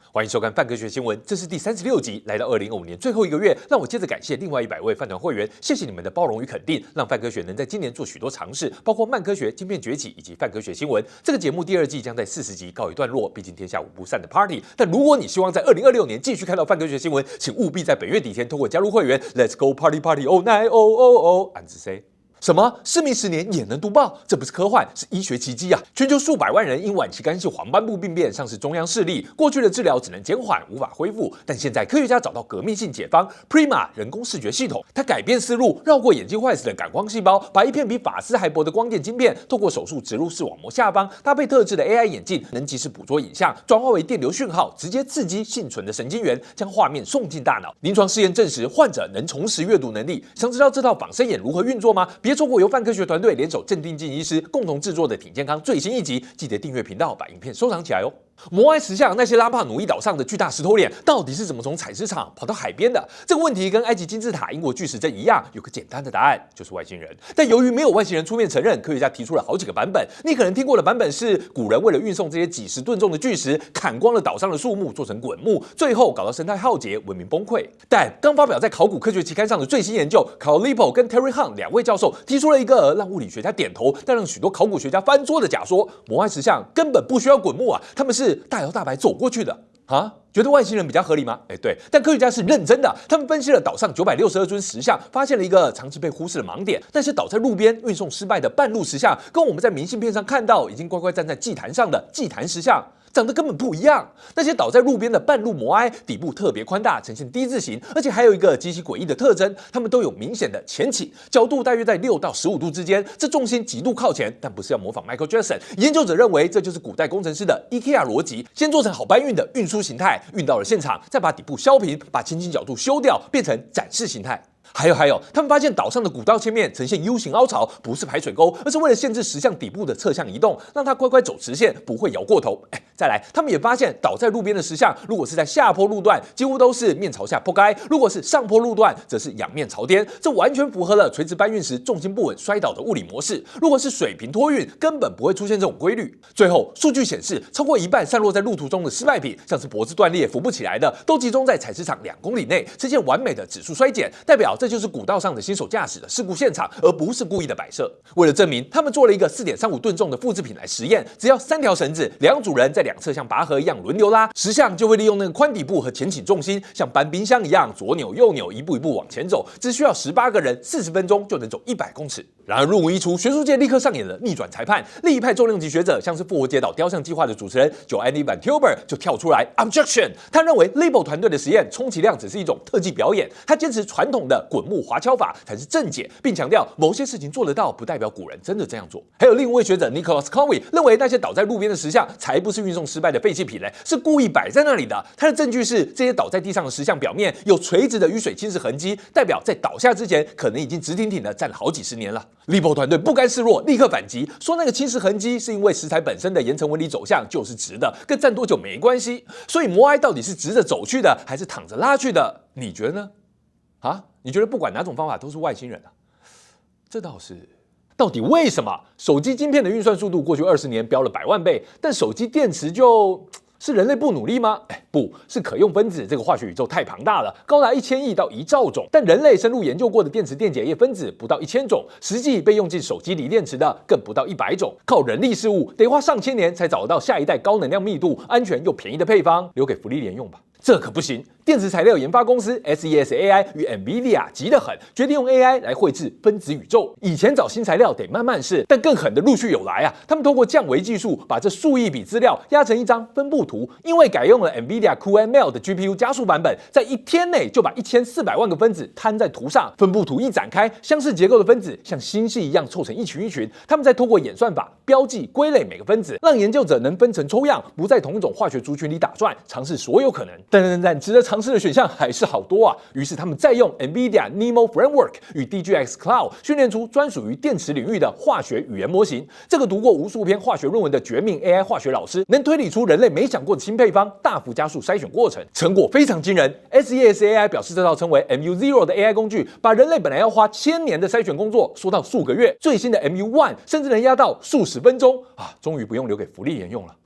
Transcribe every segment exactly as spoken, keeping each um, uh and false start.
欢迎收看范科学新闻，这是第三十六集。来到二零二五年最后一个月，让我接着感谢另外一百位饭团会员，谢谢你们的包容与肯定，让范科学能在今年做许多尝试，包括慢科学、晶片崛起以及范科学新闻。这个节目第二季将在四十集告一段落，毕竟天下无不散的 party。但如果你希望在二零二六年继续看到范科学新闻，请务必在本月底前通过加入会员 ，Let's go party party all night oh oh oh， 俺子 say。什么？失明十年也能读报？这不是科幻，是医学奇迹啊！全球数百万人因晚期肝系黄斑部病变丧失中央视力，过去的治疗只能减缓，无法恢复。但现在科学家找到革命性解方 Prima 人工视觉系统，它改变思路，绕过眼睛坏死的感光细胞，把一片比发丝还薄的光电晶片，透过手术植入视网膜下方，搭配特制的 A I 眼镜，能及时捕捉影像，转化为电流讯号，直接刺激幸存的神经元，将画面送进大脑。临床试验证实，患者能重拾阅读能力。想知道这套仿生眼如何运作吗？别错过由范科学团队联手镇定剂医师共同制作的挺健康最新一集，记得订阅频道，把影片收藏起来哦。摩埃石像那些拉帕努伊岛上的巨大石头脸，到底是怎么从采石场跑到海边的？这个问题跟埃及金字塔、英国巨石阵一样，有个简单的答案，就是外星人。但由于没有外星人出面承认，科学家提出了好几个版本。你可能听过的版本是，古人为了运送这些几十吨重的巨石，砍光了岛上的树木，做成滚木，最后搞到生态浩劫，文明崩溃。但刚发表在考古科学期刊上的最新研究 ，Carl Lippo 跟 Terry Hunt 两位教授提出了一个让物理学家点头，但让许多考古学家翻桌的假说：摩埃石像根本不需要滚木啊，他们是大摇大摆走过去的啊。觉得外星人比较合理吗？哎，对，但科学家是认真的。他们分析了岛上九百六十二尊石像，发现了一个长期被忽视的盲点：那些倒在路边运送失败的半路石像，跟我们在明信片上看到已经乖乖站在祭坛上的祭坛石像长得根本不一样。那些倒在路边的半路摩埃，底部特别宽大，呈现 D 字形，而且还有一个极其诡异的特征：它们都有明显的前倾，角度大约在六到十五度之间，这重心极度靠前，但不是要模仿 Michael Jackson。研究者认为，这就是古代工程师的 IKEA 逻辑，先做成好搬运的运输形态。运到了现场，再把底部削平，把前倾角度修掉，变成展示形态。还有还有，他们发现岛上的古道切面呈现 U 型凹槽，不是排水沟，而是为了限制石像底部的侧向移动，让它乖乖走直线，不会摇过头。哎，再来，他们也发现倒在路边的石像，如果是在下坡路段，几乎都是面朝下扑街；如果是上坡路段，则是仰面朝天。这完全符合了垂直搬运时重心不稳摔倒的物理模式。如果是水平托运，根本不会出现这种规律。最后，数据显示，超过一半散落在路途中的失败品，像是脖子断裂、扶不起来的，都集中在采石场两公里内，呈现完美的指数衰减，代表这就是古道上的新手驾驶的事故现场，而不是故意的摆设。为了证明，他们做了一个 四点三五吨重的复制品来实验，只要三条绳子，两组人在两侧像拔河一样轮流拉，石像就会利用那个宽底部和前倾重心，像搬冰箱一样左扭右扭，一步一步往前走。只需要十八个人，四十分钟就能走一百公尺。然而入伍一出，学术界立刻上演了逆转裁判。另一派重量级学者，像是复活节岛雕像计划的主持人 Joanne Van Tilburg 就跳出来 objection， 他认为 Lippo 团队的实验充其量只是一种特技表演，他坚持传统的滚木滑敲法才是正解，并强调某些事情做得到，不代表古人真的这样做。还有另一位学者 Nicholas Conway 认为，那些倒在路边的石像才不是运送失败的废弃品嘞，是故意摆在那里的。他的证据是，这些倒在地上的石像表面有垂直的雨水侵蚀痕迹，代表在倒下之前可能已经直挺挺的站了好几十年了。Lippo 团队不甘示弱，立刻反击，说那个侵蚀痕迹是因为石材本身的岩层纹理走向就是直的，跟站多久没关系。所以摩埃到底是直着走去的，还是躺着拉去的？你觉得呢？啊？你觉得不管哪种方法都是外星人啊？这倒是。到底为什么手机晶片的运算速度过去二十年飙了百万倍，但手机电池就是人类不努力吗？哎，不是，可用分子这个化学宇宙太庞大了，高达一千亿到一兆种。但人类深入研究过的电池电解液分子不到一千种，实际被用进手机锂电池的更不到一百种。靠人力事物，得花上千年才找得到下一代高能量密度、安全又便宜的配方，留给福利连用吧。这可不行！电池材料研发公司 S E S A I 与 NVIDIA 急得很，决定用 A I 来绘制分子宇宙。以前找新材料得慢慢试，但更狠的陆续有来啊！他们通过降维技术，把这数亿笔资料压成一张分布图，因为改用了 NVIDIA cuML 的 G P U 加速版本，在一天内就把一千四百万个分子摊在图上。分布图一展开，相似结构的分子像星系一样凑成一群一群。他们再通过演算法标记、归类每个分子，让研究者能分层抽样，不在同一种化学族群里打转，尝试所有可能。但但但值得尝试的选项还是好多啊！于是他们再用 NVIDIA NeMo Framework 与 D G X Cloud 训练出专属于电池领域的化学语言模型。这个读过无数篇化学论文的绝命 A I 化学老师，能推理出人类没想过的新配方，大幅加速筛选过程，成果非常惊人。S E S A I 表示，这套称为 M U zero 的 A I 工具，把人类本来要花千年的筛选工作缩到数个月，最新的 M U one 甚至能压到数十分钟啊！终于不用留给福利连用了。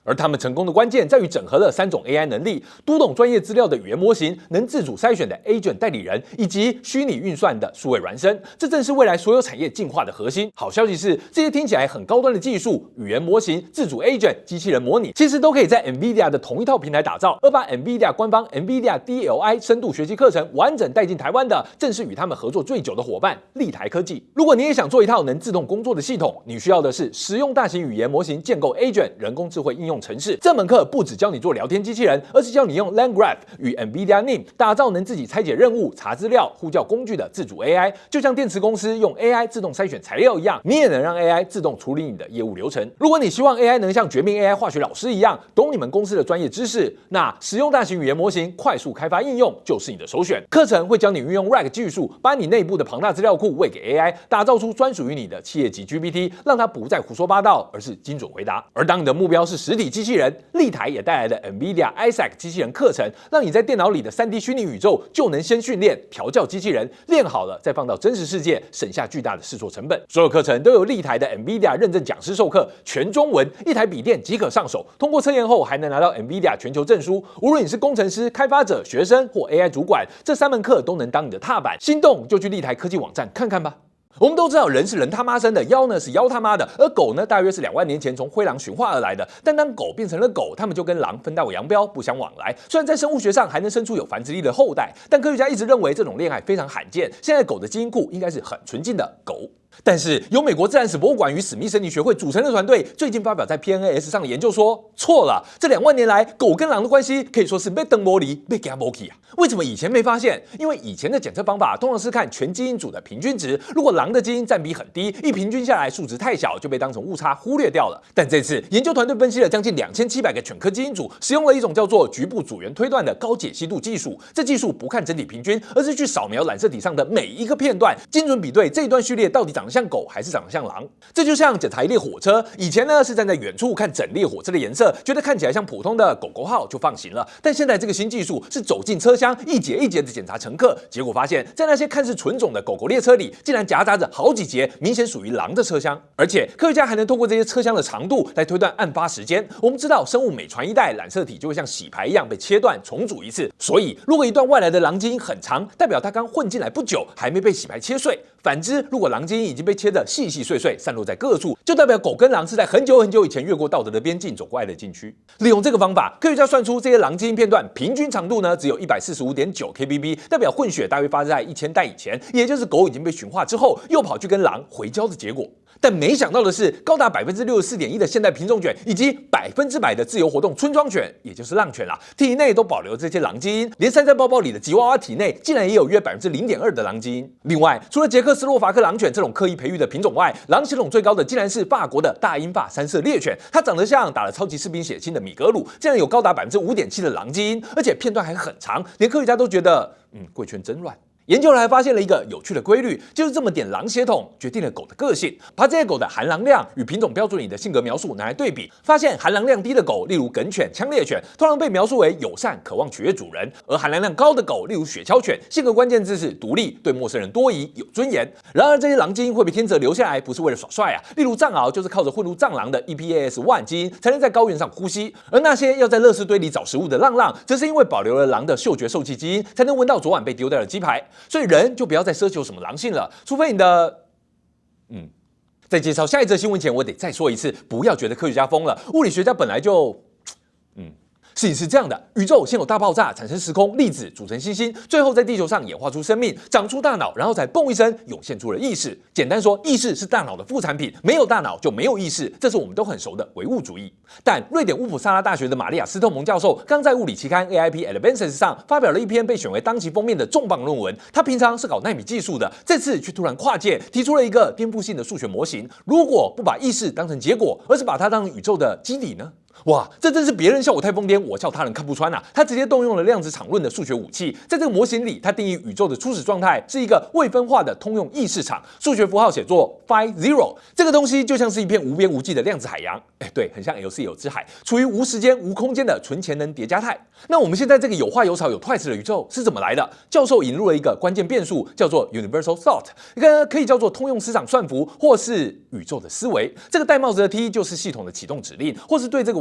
而他们成功的关键在于整合了三种 A I 能力：读懂专业资料的语言模型、能自主筛选的 Agent 代理人，以及虚拟运算的数位孪生。这正是未来所有产业进化的核心。好消息是，这些听起来很高端的技术，语言模型、自主 Agent、机器人模拟，其实都可以在 NVIDIA 的同一套平台打造。而把 NVIDIA 官方 NVIDIA D L I 深度学习课程完整带进台湾的，正是与他们合作最久的伙伴立台科技。如果你也想做一套能自动工作的系统，你需要的是实用大型语言模型建构 Agent 人工智慧应用程式。这门课不只教你做聊天机器人，而是教你用 LangGraph 与 NVIDIA N I M 打造能自己拆解任务、查资料、呼叫工具的自主 A I， 就像电池公司用 A I 自动筛选材料一样，你也能让 A I 自动处理你的业务流程。如果你希望 A I 能像绝命 A I 化学老师一样，懂你们公司的专业知识，那使用大型语言模型快速开发应用就是你的首选。课程会教你运用 R A G 技术，把你内部的庞大资料库喂给 A I， 打造出专属于你的企业级 G P T， 让它不再胡说八道，而是精准回答。而当你的目标是实体机器人，立台也带来了 NVIDIA Isaac 机器人课程，让你在电脑里的 三 D 虚拟宇宙就能先训练调教机器人，练好了再放到真实世界，省下巨大的试错成本。所有课程都由立台的 NVIDIA 认证讲师授课，全中文，一台笔电即可上手。通过测验后还能拿到 NVIDIA 全球证书。无论你是工程师、开发者、学生或 A I 主管，这三门课都能当你的踏板。心动就去立台科技网站看看吧。我们都知道人是人他妈生的，妖呢是妖他妈的，而狗呢大约是两万年前从灰狼驯化而来的。但当狗变成了狗，它们就跟狼分道扬镳，不相往来。虽然在生物学上还能生出有繁殖力的后代，但科学家一直认为这种恋爱非常罕见。现在狗的基因库应该是很纯净的狗。但是由美国自然史博物馆与史密森林学会组成的团队最近发表在 P N A S 上的研究说，错了，这两万年来狗跟狼的关系可以说是被登摩离被加摩起啊。为什么以前没发现？因为以前的检测方法通常是看全基因组的平均值，如果狼的基因占比很低，一平均下来数值太小，就被当成误差忽略掉了。但这次研究团队分析了将近两千七百个犬科基因组，使用了一种叫做局部组员推断的高解析度技术。这技术不看整体平均，而是去扫描染色体上的每一个片段，精准比对这一段序列到底长得像狗还是长得像狼。这就像检查一列火车，以前呢是站在远处看整列火车的颜色，觉得看起来像普通的狗狗号就放行了。但现在这个新技术是走进车厢，一节一节的检查乘客，结果发现，在那些看似纯种的狗狗列车里，竟然夹杂着好几节明显属于狼的车厢。而且科学家还能透过这些车厢的长度来推断案发时间。我们知道，生物每传一代，染色体就会像洗牌一样被切断重组一次。所以，如果一段外来的狼基因很长，代表它刚混进来不久，还没被洗牌切碎。反之，如果狼基因已经被切得细细碎碎，散落在各处，就代表狗跟狼是在很久很久以前越过道德的边境，走过爱的禁区。利用这个方法，科学家算出这些狼基因片段平均长度呢，只有 一百四十五点九 K B B， 代表混血大约发生在一千代以前，也就是狗已经被驯化之后，又跑去跟狼回交的结果。但没想到的是，高达 百分之六十四点一 的现代品种犬，以及百分之百的自由活动村庄犬，也就是浪犬啦，体内都保留这些狼基因，连塞在包包里的吉娃娃体内，竟然也有约 百分之零点二 的狼基因。另外，除了捷克斯洛伐克狼犬这种刻意培育的品种外，狼血统最高的竟然是法国的大英法三色猎犬，它长得像打了超级士兵血清的米格鲁，竟然有高达 百分之五点七 的狼基因，而且片段还很长，连科学家都觉得，嗯，贵圈真乱。研究人还发现了一个有趣的规律，就是这么点狼血统决定了狗的个性。把这些狗的含狼量与品种标准里的性格描述拿来对比，发现含狼量低的狗，例如梗犬、枪猎犬，通常被描述为友善、渴望取悦主人；而含狼量高的狗，例如雪橇犬，性格关键字是独立、对陌生人多疑、有尊严。然而，这些狼基因会被天择留下来，不是为了耍帅啊。例如藏獒就是靠着混入藏狼的 E P A S 一 基因才能在高原上呼吸，而那些要在垃圾堆里找食物的浪浪，则是因为保留了狼的嗅觉受器基因，才能闻到昨晚被丢掉的鸡排。所以人就不要再奢求什么狼性了，除非你的，嗯，在介绍下一则新闻前，我得再说一次，不要觉得科学家疯了，物理学家本来就，嗯。事情是这样的，宇宙先有大爆炸，产生时空粒子，组成星星，最后在地球上演化出生命，长出大脑，然后才蹦一声涌现出了意识。简单说，意识是大脑的副产品，没有大脑就没有意识，这是我们都很熟的唯物主义。但瑞典乌普萨拉大学的玛利亚斯特蒙教授刚在物理期刊 A I P Advances 上发表了一篇被选为当期封面的重磅论文。他平常是搞奈米技术的，这次却突然跨界提出了一个颠覆性的数学模型：如果不把意识当成结果，而是把它当成宇宙的基底呢？哇，这真是别人笑我太疯癫，我笑他人看不穿啊！他直接动用了量子场论的数学武器，在这个模型里，他定义宇宙的初始状态是一个未分化的通用意识场，数学符号写作 phi zero。这个东西就像是一片无边无际的量子海洋，哎，对，很像 L C L 之海，处于无时间、无空间的纯潜能叠加态。那我们现在这个有花有草有 Twice 的宇宙是怎么来的？教授引入了一个关键变数，叫做 Universal Thought， 一个可以叫做通用思想算符，或是宇宙的思维。这个戴帽子的 T 就是系统的启动指令，或是对这个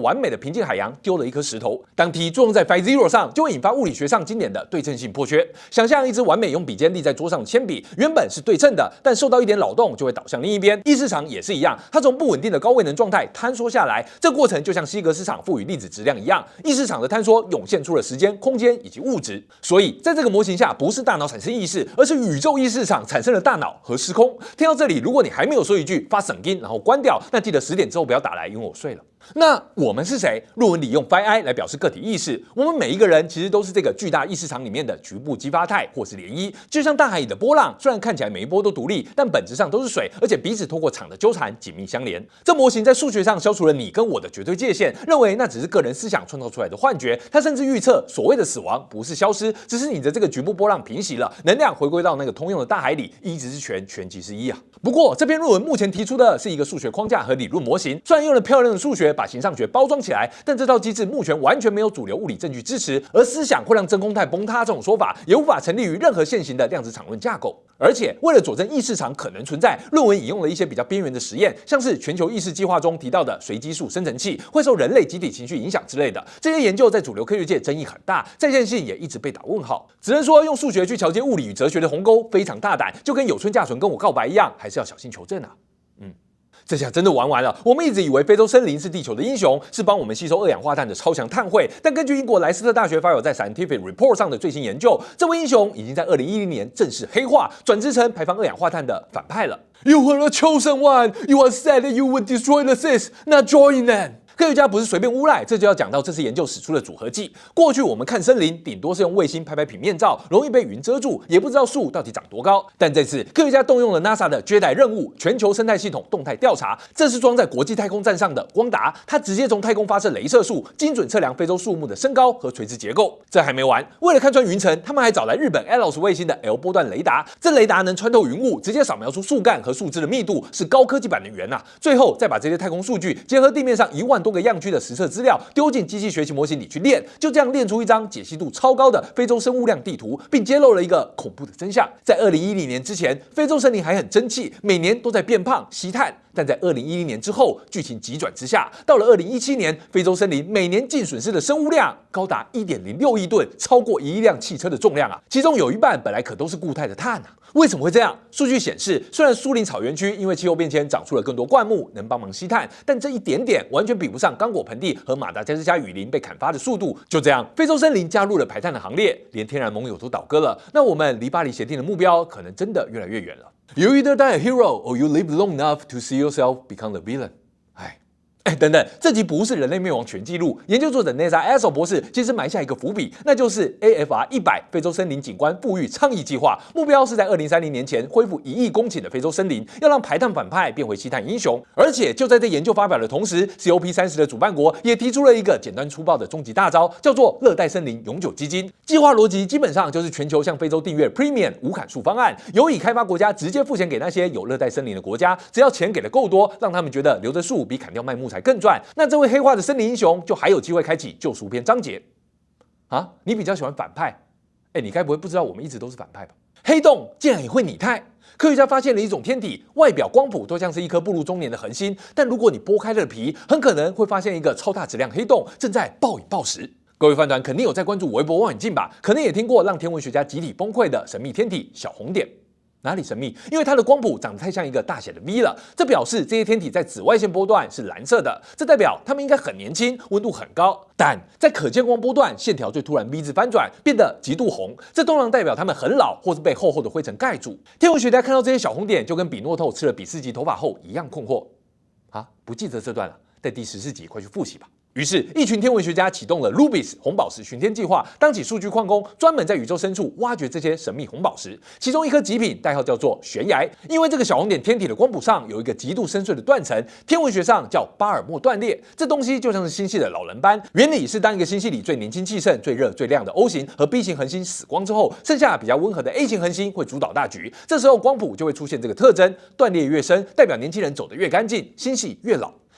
完美的平静海洋丢了一颗石头。当 T 作用在 phi zero 上，就会引发物理学上经典的对称性破缺。想象一支完美用笔尖立在桌上的铅笔，原本是对称的，但受到一点扰动就会倒向另一边。意识场也是一样，它从不稳定的高位能状态坍缩下来，这过程就像希格斯场赋予粒子质量一样，意识场的坍缩涌现出了时间、空间以及物质。所以在这个模型下，不是大脑产生意识，而是宇宙意识场产生了大脑和时空。听到这里，如果你还没有说一句发神经，然后关掉，那记得十点之后不要打来，因为我睡了。那我们是谁？论文里用 phi I 来表示个体意识。我们每一个人其实都是这个巨大意识场里面的局部激发态或是涟漪，就像大海里的波浪，虽然看起来每一波都独立，但本质上都是水，而且彼此透过场的纠缠紧密相连。这模型在数学上消除了你跟我的绝对界限，认为那只是个人思想创造出来的幻觉。它甚至预测所谓的死亡不是消失，只是你的这个局部波浪平息了，能量回归到那个通用的大海里，一即是全，全即是一啊。不过这篇论文目前提出的是一个数学框架和理论模型，虽然用了漂亮的数学把形上学包装起来，但这套机制目前完全没有主流物理证据支持，而思想会让真空态崩塌这种说法也无法成立于任何现行的量子场论架构。而且为了佐证意识场可能存在，论文引用了一些比较边缘的实验，像是全球意识计划中提到的随机数生成器会受人类集体情绪影响之类的。这些研究在主流科学界争议很大，在线性也一直被打问号。只能说用数学去桥接物理与哲学的鸿沟非常大胆，就跟有村架纯跟我告白一样，还是要小心求证啊。嗯。这下真的玩完了。我们一直以为非洲森林是地球的英雄，是帮我们吸收二氧化碳的超强碳汇。但根据英国莱斯特大学发表在 Scientific Report 上的最新研究，这位英雄已经在二零一零年正式黑化，转制成排放二氧化碳的反派了。You were a chosen one. You are said that you would destroy the cis, not join them. 科学家不是随便诬赖，这就要讲到这次研究使出的组合技。过去我们看森林，顶多是用卫星拍拍平面照，容易被云遮住，也不知道树到底长多高。但这次科学家动用了 NASA 的 Jedi 任务全球生态系统动态调查，这是装在国际太空站上的光达，它直接从太空发射雷射束，精准测量非洲树木的身高和垂直结构。这还没完，为了看穿云层，他们还找来日本 Elos 卫星的 L 波段雷达，这雷达能穿透云雾，直接扫描出树干和树枝的密度，是高科技版的圆啊。最后再把这些太空数据结合地面上一万多个样区的实测资料，丢进机器学习模型里去练，就这样练出一张解析度超高的非洲生物量地图，并揭露了一个恐怖的真相：在二零一零年之前，非洲森林还很争气，每年都在变胖吸碳。但在二零一零年之后，剧情急转直下，到了二零一七年，非洲森林每年净损失的生物量高达 一点零六亿吨，超过一辆汽车的重量啊！其中有一半本来可都是固态的碳啊！为什么会这样？数据显示，虽然苏林草原区因为气候变迁长出了更多灌木，能帮忙吸碳，但这一点点完全比不上刚果盆地和马达加斯加雨林被砍伐的速度。就这样，非洲森林加入了排碳的行列，连天然盟友都倒戈了。那我们离巴黎协定的目标，可能真的越来越远了。You either die a hero, or you live long enough to see yourself become the villain. 哎。哎，等等，这集不是人类灭亡全纪录。研究作者 Nessa Esso 博士其实埋下一个伏笔，那就是 A F R 一百非洲森林景观富裕倡议计划，目标是在二零三零年前恢复一亿公顷的非洲森林，要让排碳反派变回吸碳英雄。而且就在这研究发表的同时 ，C O P 三十 的主办国也提出了一个简单粗暴的终极大招，叫做热带森林永久基金。计划逻辑基本上就是全球向非洲订阅 Premium 无砍树方案，由以开发国家直接付钱给那些有热带森林的国家，只要钱给的够多，让他们觉得留着树比砍掉卖木材更赚，那这位黑化的森林英雄就还有机会开启救赎篇章节啊！你比较喜欢反派？哎，你该不会不知道我们一直都是反派吧？黑洞竟然也会拟态！科学家发现了一种天体，外表光谱都像是一颗步入中年的恒星，但如果你剥开了皮，很可能会发现一个超大质量黑洞正在暴饮暴食。各位饭团肯定有在关注微波望远镜吧？可能也听过让天文学家集体崩溃的神秘天体小红点。哪里神秘？因为它的光谱长得太像一个大写的 V 了，这表示这些天体在紫外线波段是蓝色的，这代表它们应该很年轻，温度很高。但在可见光波段，线条却突然 V 字翻转，变得极度红，这通常代表它们很老，或是被厚厚的灰尘盖住。天文学家看到这些小红点，就跟比诺透吃了比斯吉头发后一样困惑。啊，不记得这段了，在第十四集快去复习吧。于是，一群天文学家启动了 Rubis 红宝石巡天计划，当起数据矿工，专门在宇宙深处挖掘这些神秘红宝石。其中一颗极品代号叫做悬崖，因为这个小红点天体的光谱上有一个极度深邃的断层，天文学上叫巴尔默断裂。这东西就像是星系的老人斑，原理是当一个星系里最年轻气盛、最热、最亮的 O 型和 B 型恒星死光之后，剩下比较温和的 A 型恒星会主导大局。这时候光谱就会出现这个特征，断裂越深，代表年轻人走得越干净，星系越老。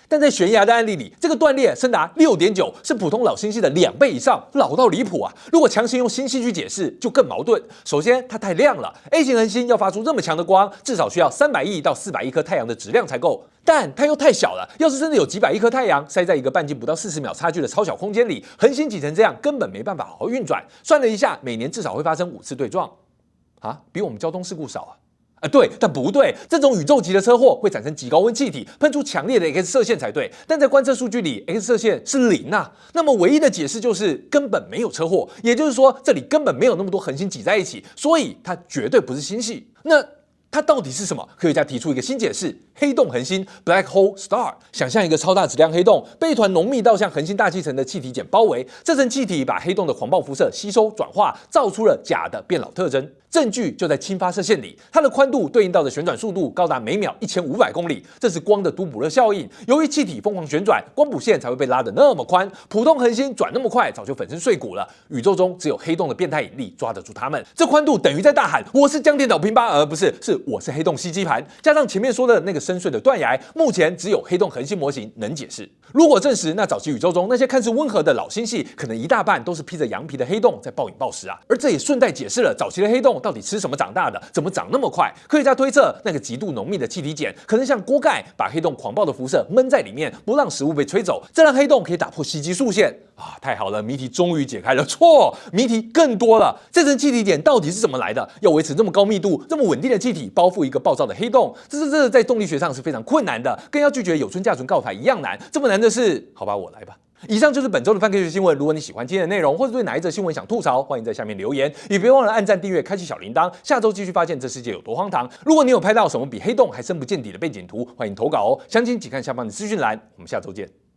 但在悬崖的案例里，这个断裂深达 六点九，是普通老星系的两倍以上，老到离谱啊！如果强行用星系去解释，就更矛盾。首先，它太亮了 ，A 型恒星要发出这么强的光，至少需要三百亿到四百亿颗太阳的质量才够。但它又太小了，要是真的有几百亿颗太阳塞在一个半径不到四十秒差距的超小空间里，恒星挤成这样，根本没办法好好运转。算了一下，每年至少会发生五次对撞，啊，比我们交通事故少啊！啊，对，但不对，这种宇宙级的车祸会产生极高温气体，喷出强烈的 X 射线才对。但在观测数据里 ，X 射线是零啊。那么唯一的解释就是根本没有车祸，也就是说这里根本没有那么多恒星挤在一起，所以它绝对不是星系。那它到底是什么？科学家提出一个新解释：黑洞恒星 （Black Hole Star）。想象一个超大质量黑洞被一团浓密到像恒星大气层的气体茧包围，这层气体把黑洞的狂暴辐射吸收转化，造出了假的变老特征。证据就在氢发射线里，它的宽度对应到的旋转速度高达每秒一千五百公里，这是光的都普勒效应。由于气体疯狂旋转，光谱线才会被拉得那么宽。普通恒星转那么快，早就粉身碎骨了。宇宙中只有黑洞的变态引力抓得住它们。这宽度等于在大喊：“我是江田岛平八，而、呃、不是，是我是黑洞吸积盘。”加上前面说的那个深邃的断崖，目前只有黑洞恒星模型能解释。如果证实，那早期宇宙中那些看似温和的老星系，可能一大半都是披着羊皮的黑洞在暴饮暴食啊。而这也顺带解释了早期的黑洞到底吃什么长大的，怎么长那么快？科学家推测，那个极度浓密的气体茧可能像锅盖，把黑洞狂暴的辐射闷在里面，不让食物被吹走，这让黑洞可以打破吸积束线。啊，太好了，谜题终于解开了。错，谜题更多了。这层气体茧到底是怎么来的？要维持这么高密度、这么稳定的气体包覆一个暴躁的黑洞，这这这在动力学上是非常困难的，跟要拒绝有村架纯告牌一样难。这么难的事，好吧，我来吧。以上就是本周的泛科学新闻。如果你喜欢今天的内容，或者对哪一则新闻想吐槽，欢迎在下面留言，也别忘了按赞、订阅、开启小铃铛。下周继续发现这世界有多荒唐。如果你有拍到什么比黑洞还深不见底的背景图，欢迎投稿哦。详情请看下方的资讯栏。我们下周见。